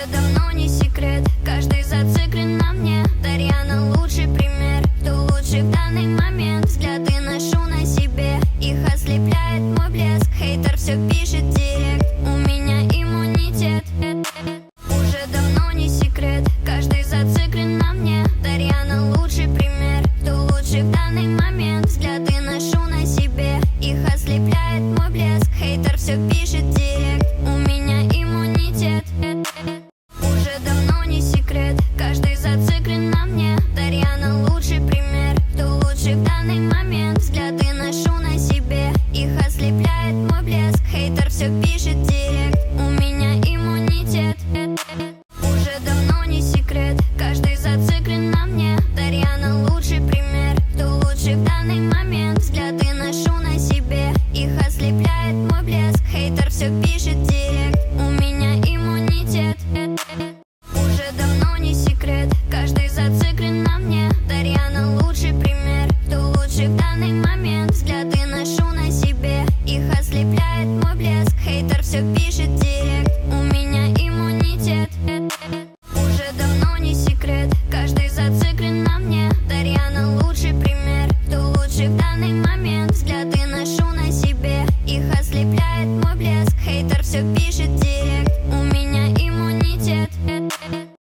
Уже давно не секрет, каждый зациклен на мне. Дарьяна лучший пример, кто лучше в данный момент. Взгляды ношу на себе, их ослепляет мой блеск. Хейтер все пишет в директ, у меня иммунитет. Уже давно не секрет, каждый зациклен на мне. Дарьяна лучший пример, кто лучше в данный момент. Взгляды ношу на себе, их ослепляет мой блеск. Хейтер все пишет в директ, у меня иммунитет. Уже давно не секрет, каждый зациклен на мне. Дарьяна лучший пример, кто лучше в данный момент. Взгляды ношу на себе, их ослепляет мой блеск. Хейтер все пишет в директ, у меня иммунитет. Уже давно не секрет, каждый зациклен на мне. Дарьяна лучший пример, кто лучше в данный момент. Взгляды ношу на себе, их ослепляет мой блеск. Хейтер все пишет в директ, у меня иммунитет. Уже давно не секрет, каждый зациклен на мне. Дарьяна лучший пример, кто лучше в данный момент. Взгляды ношу на себе, их ослепляет мой блеск. Хейтер все пишет в директ, у меня иммунитет. Уже давно не секрет, каждый зациклен на мне. Дарьяна лучший пример, кто лучше в данный момент. Взгляды ношу на себе, их ослепляет мой блеск. Хейтер все пишет